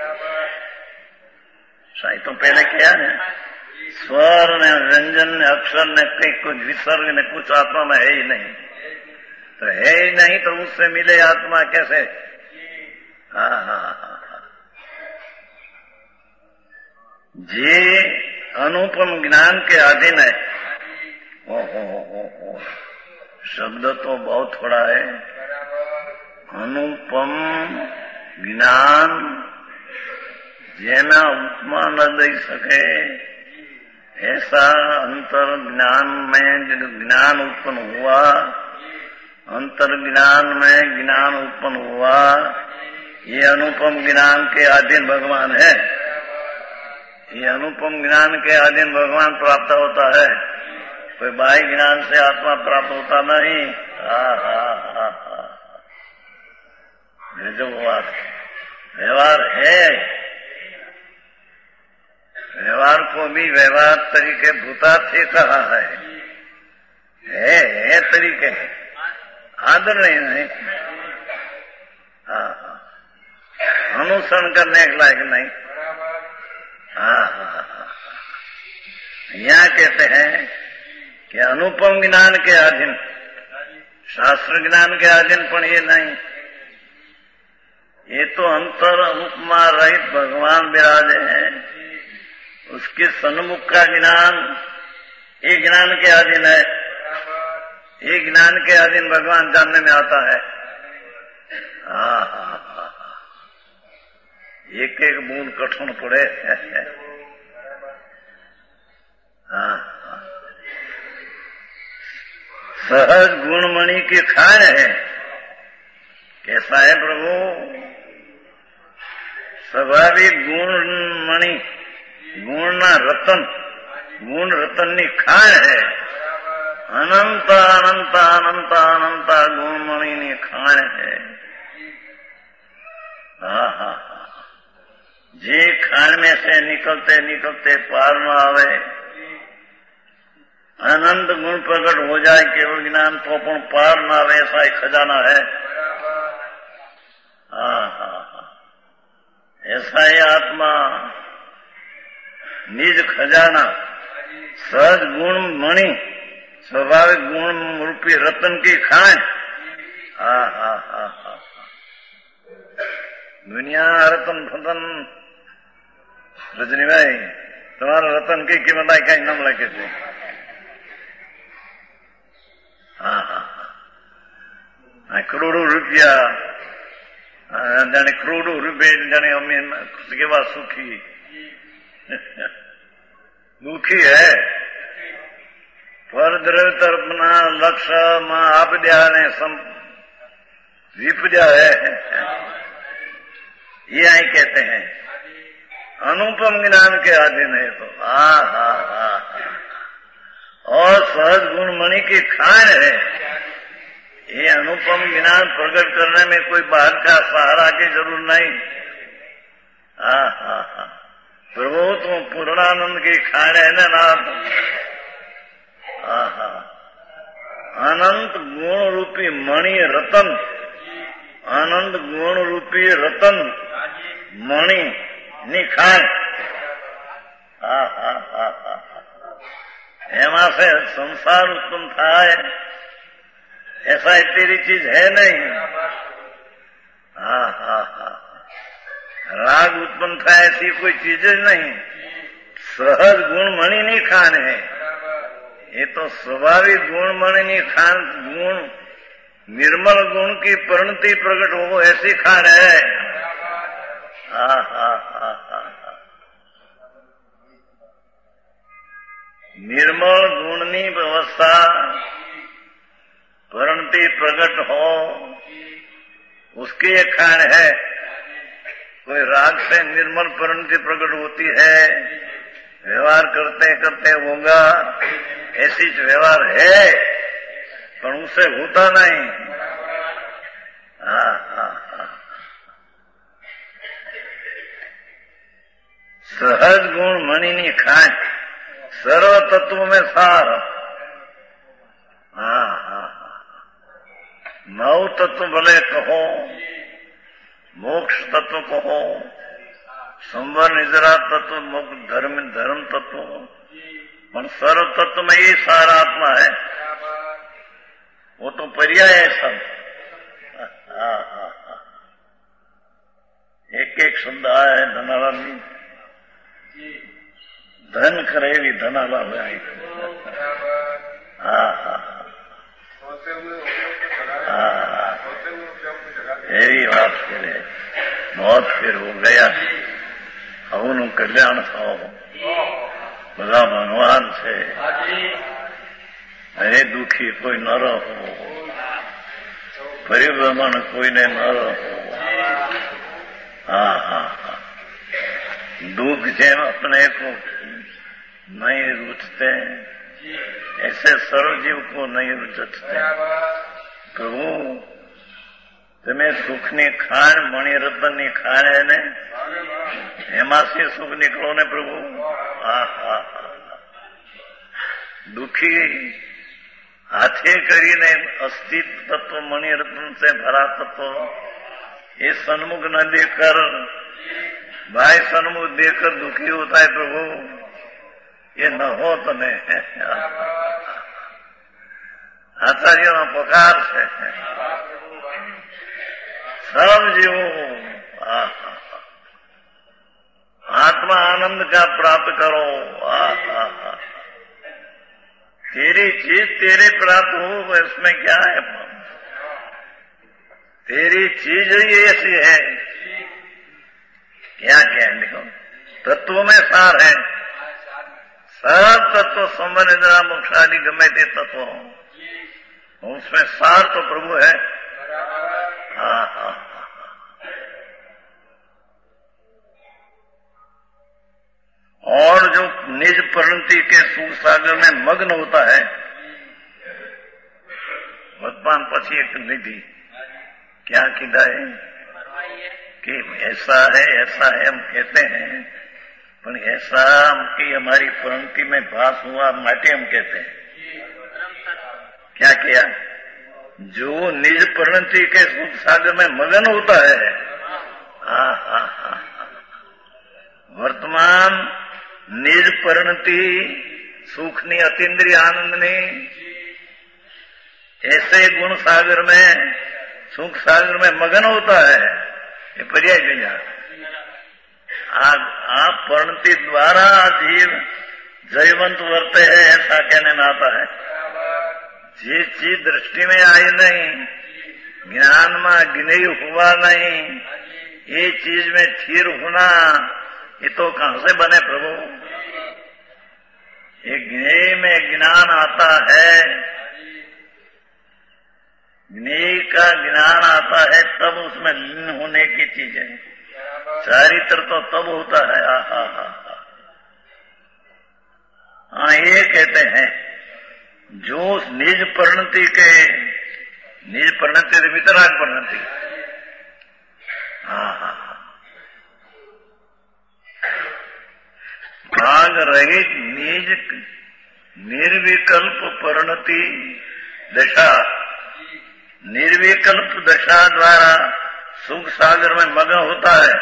शायद तो पहले क्या है, स्वर ने व्यंजन ने अक्षर ने कई कुछ विसर्ग ने कुछ आत्मा में है ही नहीं, तो है ही नहीं तो उससे मिले आत्मा कैसे? जे अनुपम ज्ञान के अधीन है। ओ शब्द तो बहुत थोड़ा है। अनुपम ज्ञान जेना उपमा न दे सके, ऐसा अंतर ज्ञान में जो ज्ञान उत्पन्न हुआ, अंतर ज्ञान में ज्ञान उत्पन्न हुआ, ये अनुपम ज्ञान के अधीन भगवान है। ये अनुपम ज्ञान के अधीन भगवान प्राप्त होता है, कोई बाह्य ज्ञान से आत्मा प्राप्त होता नहीं। जो व्यवहार है, व्यवहार को भी व्यवहार तरीके भूतार्थी कहा है तरीके, आदर नहीं। अनुसरण करने के लायक नहीं। यहाँ कहते हैं कि अनुपम ज्ञान के अधीन, शास्त्र ज्ञान के अधीन, पर ये नहीं। ये तो अंतर उपमा रहित भगवान विराजे हैं, उसके सन्मुख का ज्ञान ये ज्ञान के अधीन है। ये ज्ञान के अधीन भगवान जानने में आता है। एक एक बूंद कठिन पड़े। सहज गुणमणि की खान है। कैसा है प्रभु? स्वाभाविक गुणमणि, गुणना रतन, गुण रतननी खान है। अनंत अनंत अनंत अनंत गुणमणि खान है। जे खान में से निकलते निकलते पार न आवे, अनंत गुण प्रकट हो जाए केवल ज्ञान तो पण पार न आवे, ऐसा एक खजाना है। ऐसा ही आत्मा निज खजाना, सहज गुण मणि, स्वाभाविक गुण रूपी रतन की खान। दुनिया रतन फतन रजनी भाई, तुम्हारा रतन की कीमत आई कहीं नाम लगे थे। करोड़ों रुपया जाने, करोड़ों रुपये जाने, हमें उसके बाद सुखी दुखी है। पर द्रव्य तरफना लक्ष्य में आप दिया ने विपद्या है। ये आई कहते हैं अनुपम ज्ञान के अधीन है। तो हा और सहज गुण मणि की खान है। ये अनुपम ज्ञान प्रकट करने में कोई बाहर का सहारा की जरूर नहीं। हा प्रभु तुम पूर्णानंद की खान है ना नाथ। अनंत गुण रूपी मणि रतन, अनंत गुण रूपी रतन मणि निखान। एमा से संसार उत्पन्न थाय ऐसा तेरी चीज है नहीं। राग उत्पन्न था ऐसी कोई चीज नहीं। सहज गुण मणि नहीं खान है। ये तो स्वाभाविक गुण मणि नहीं खान, गुण निर्मल गुण की परिणति प्रकट हो ऐसी खान है। निर्मल गुणनी व्यवस्था परिणति प्रकट हो उसकी एक खान है। कोई राग से निर्मल परिणति प्रकट होती है, व्यवहार करते करते होगा, ऐसी व्यवहार है पर उसे होता नहीं। सहज गुण मणि नहीं खान, सर्व तत्व में सार। नौ तत्व भले कहो, मोक्ष तत्व कहो, संवर निजरा तत्व, मोक्ष धर्म तत्व, पर सर्व तत्व में ये सारा आत्मा है। वो तो पर्याय है सब। एक एक शब्द आया है धनालाल जी, धन करेगी धनालाल आई। એવી વાત કરે बहुत फिर हो गया। હવનું કલ્યાણ થાવ, બધા ભગવાન છે। અરે દુઃખી કોઈ ન રહો, પરિભ્રમણ કોઈને ન રહો। दुख જેમ अपने को नहीं रुचते ऐसे सर्वजीव को नहीं रुचते। प्रभु તમે સુખની ખાણ મણિરત્નની ખાણ એને એમાંથી સુખ નીકળો ને પ્રભુ। दुखी हाथे કરીને अस्तित्व तत्व मणिरत्न से भरा तत्व ये सन्मुख न देकर, भाई सन्मुख देकर दुखी होता है प्रभु, ये न हो तने। आचार्यों નો પકાર છે सब जीवो आत्मा आनंद का प्राप्त करो। तेरी चीज तेरे प्राप्त हो इसमें क्या है? तेरी चीज ही ऐसी है। क्या क्या है देखो, तत्व में सार है। सब तत्व संबंध मोक्षादि गमे ते तत्व उसमें सार तो प्रभु है। और जो निज परिणति के सुख सागर में मग्न होता है, वर्तमान पछी एक निधि क्या कीधा है कि ऐसा है हम कहते हैं, पर ऐसा कि हमारी परिणति में भास हुआ माटे हम कहते हैं। क्या किया? जो निज परिणति के सुख सागर में मगन होता है, वर्तमान निज परिणति सुखनी अतीन्द्रिय आनंदनी ऐसे गुण सागर में सुख सागर में मगन होता है। ये पर्याय गया। आप परिणति द्वारा जीव जयवंत वर्ते है ऐसा कहने में आता है। जिस चीज दृष्टि में आई नहीं, ज्ञान में ज्ञेय हुआ नहीं, ये चीज में स्थिर होना ये तो कहां से बने प्रभु? ये ज्ञेय में ज्ञान आता है, ज्ञेय का ज्ञान आता है तब उसमें लीन होने की चीज है। चारित्र तो तब होता है। हाँ, ये कहते हैं जो निज परिणति वितराग परिणति। भाग रहित निज निर्विकल्प परिणति दशा, निर्विकल्प दशा द्वारा सुख सागर में मग्न होता है।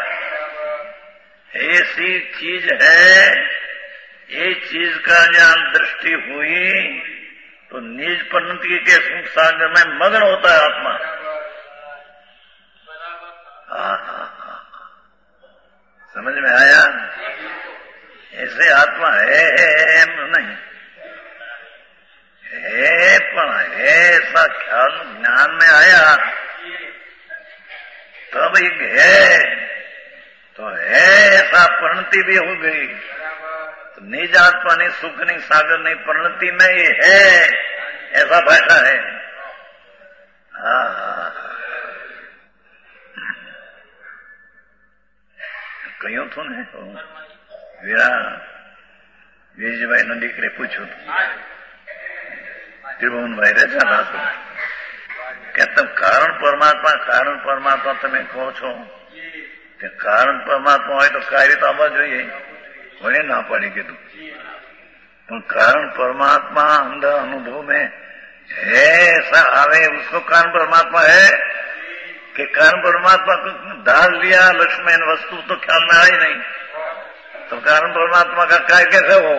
ऐसी चीज है, ये चीज का ज्ञान दृष्टि हुई तो निज परिणति के सुख सागर में मग्न होता है आत्मा। समझ में आया? ऐसे आत्मा है नहीं है, पर ऐसा ख्याल ज्ञान में आया तब एक है तो है, ऐसा परिणति भी हो गई तो निज आत्मा नहीं, सुख नहीं, सागर नहीं, परिणति में ये है, ऐसा बैठा है। કયો હતો ને વીરજીભાઈ નો દીકરે પૂછ્યું ત્રિભુવનભાઈ રહેતા હતા કે તમે કારણ પરમાત્મા તમે કહો છો કે કારણ પરમાત્મા હોય તો કાર્ય તો આવવા જોઈએ, કોને ના પાડી કીધું, પણ કારણ परमात्मा अंदर अनुभव में है, ऐसा आवे उसको कारण परमात्मा है कि कारण परमात्मा को डाल लिया लक्ष्मण वस्तु तो ख्याल में आई नहीं, तो कारण परमात्मा का कार्य कैसे हो?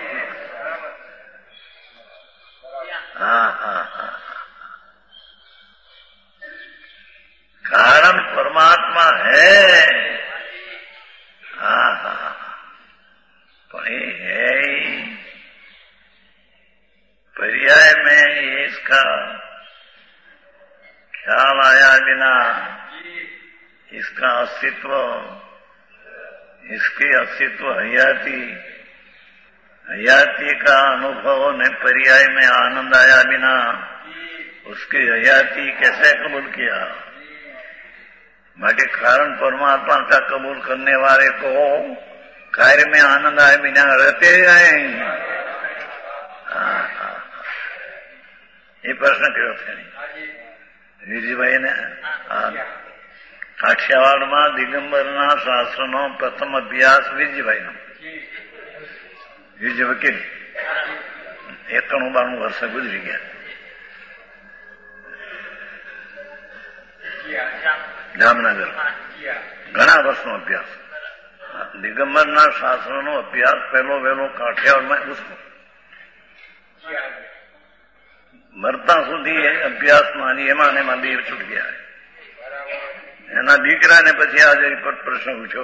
कारण परमात्मा है। पर ये है पर्याय में इसका ख्याल आया बिना इसका अस्तित्व, इसके अस्तित्व हयाती का अनुभव ने पर्याय में आनंद आया बिना उसकी हयाती कैसे कबूल किया? बाकी कारण परमात्मा का कबूल करने वाले को कार्य में आनंद आए बिना रहते हैं। ये प्रश्न કર્યો છે વીરજીભાઈ ને। કાઠિયાવાડમાં દિગંબરના શાસ્ત્રનો પ્રથમ અભ્યાસ વીરજીભાઈનો, વીરજી વકીલ 91-92 વર્ષે ગુજરી ગયા। જામનગર ઘણા વર્ષનો અભ્યાસ, દિગંબરના શાસ્ત્રનો અભ્યાસ પહેલો વહેલો કાઠિયાવાડમાં ઉસકો મરતા સુધી અભ્યાસમાં એમાં દેર છૂટ ગયા। એના દીકરાને પછી આજે પ્રશ્ન પૂછ્યો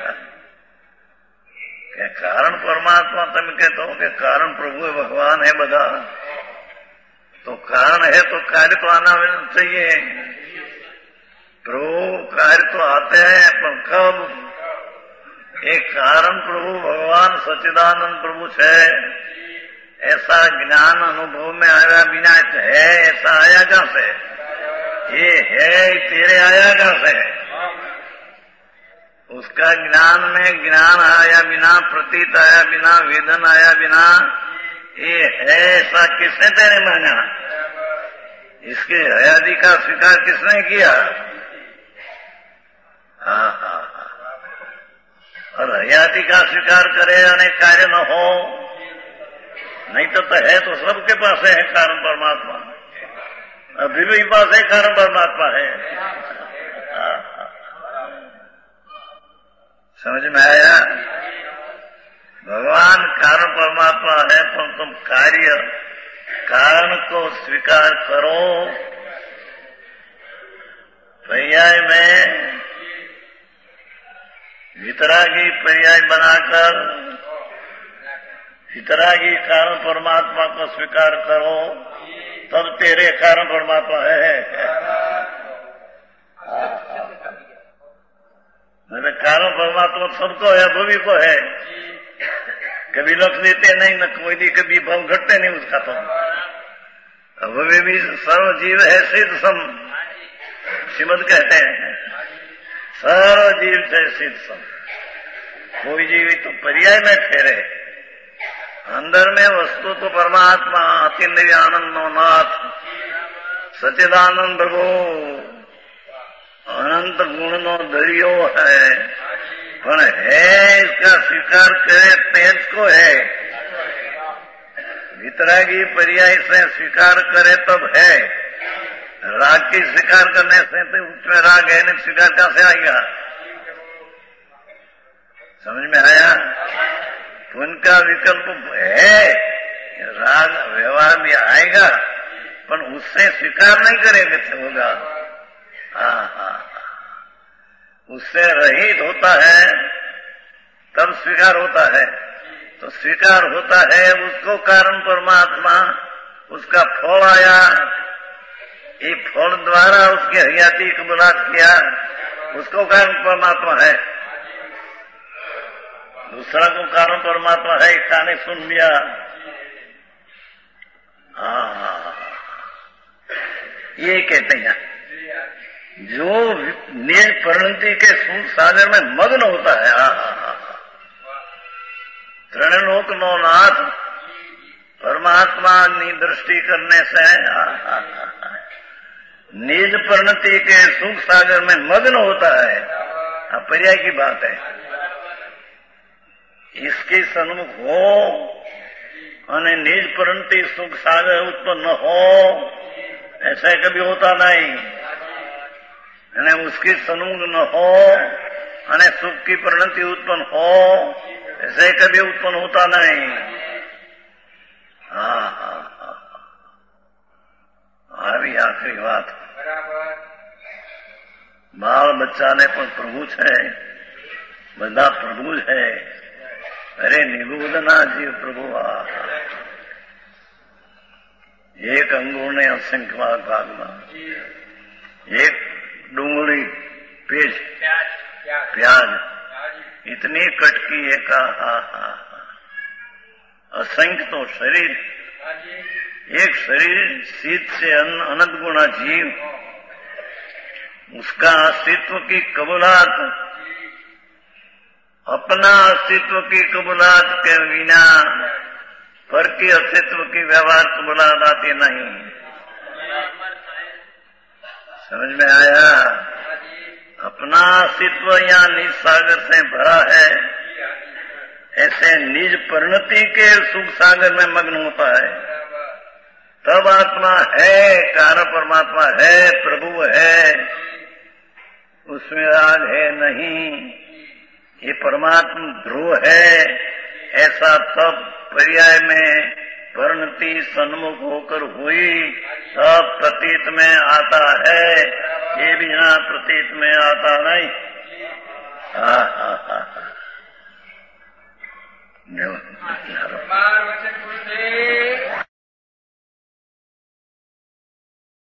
કે કારણ પરમાત્मा તમે કહેતો કે કારણ प्रभु भगवान है બધા, तो कारण है तो कार्य तो आना चाहिए। प्रभु कार्य तो आते हैं, पर कब? एक कारण प्रभु भगवान सच्चिदानंद प्रभु है, ऐसा ज्ञान अनुभव में आया बिना है, ऐसा आया कहां से? ये है तेरे आया कहां से? उसका ज्ञान में ज्ञान आया बिना, प्रतीत आया बिना, वेदन आया बिना, ये है ऐसा किसने तेरे माना? इसके हयाती का स्वीकार किसने किया? और हयाती का स्वीकार करे और कार्य न हो, नहीं तो है तो सबके पास है कारण परमात्मा, अभी भी पास है कारण परमात्मा है। समझ में आया? भगवान कारण परमात्मा है, पर तुम कार्य कारण को स्वीकार करो। पर्याय में वितरागी पर्याय बनाकर वितरागी कारण परमात्मा को स्वीकार करो, तब तेरे कारण परमात्मा है। मेरे कारण परमात्मा सबको है, भूमि को है, कभी लक्ष्य देते नहीं, न कोई नहीं, कभी भाव घटते नहीं उसका। तो भूमि भी सर्व जीव है सिद्ध सम, श्रीमद कहते हैं सर्व जीव से सिद्ध सम। कोई जीव तो पर्याय में ठहरे, अंदर में वस्तु तो परमात्मा अतीन्द्रिय आनंद नो नाथ सचिदानंद प्रभु अनंत गुण नो दरियो है, पण है इसका स्वीकार करे तेज को है। वितरागी पर्याय से स्वीकार करे तब है, राग की स्वीकार करने से तो उसमें राग है नहीं, स्वीकार कहां से आएगा? समझ में आया? उनका विकल्प है, राग व्यवहार भी आएगा, पर उससे स्वीकार नहीं करेंगे तो होगा। उससे रहित होता है तब स्वीकार होता है, तो स्वीकार होता है उसको कारण परमात्मा, उसका फल आया, ये फल द्वारा उसकी हयाती कबूलात किया, उसको कारण परमात्मा है। दूसरा को कारण परमात्मा है, काने सुन लिया। ये कहते हैं जो निज परिणति के सुख सागर में मग्न होता है, त्रिलोक नो नाथ परमात्मा की दृष्टि करने से निज परिणति के सुख सागर में मग्न होता है। पर्याय की बात है, इसके सन्मुख हो અને निज परिणति सुख सागर उत्पन्न हो, ऐसा कभी होता नहीं। અને उसकी सन्मुख न हो અને सुख की परिणति उत्पन्न हो, ऐसे कभी उत्पन्न होता नहीं। આવી આખરી વાત। બાળ બચ્ચાને પણ પ્રભુ છે, બધા પ્રભુ છે। अरे निगूदना जीव प्रभु एक अंगूर ने असंख्य भाग में, एक डूंगली पेज प्याज इतनी कटकी एक असंख्य तो शरीर, एक शरीर शीत से अनंत गुणा जीव, उसका अस्तित्व की कबूलात, अपना अस्तित्व की कबूलात के बिना पर की अस्तित्व की व्यवहार कबूलात आती नहीं। समझ में आया? अपना अस्तित्व यहाँ निज सागर से भरा है, ऐसे निज परिणति के सुख सागर में मग्न होता है, तब आत्मा है, कारण परमात्मा है, प्रभु है, उसमें राग है नहीं, ये परमात्मा ध्रुव है। ऐसा तब पर्याय में परिणति सन्मुख होकर हुई, तब प्रतीत में आता है, ये बिना प्रतीत में आता नहीं।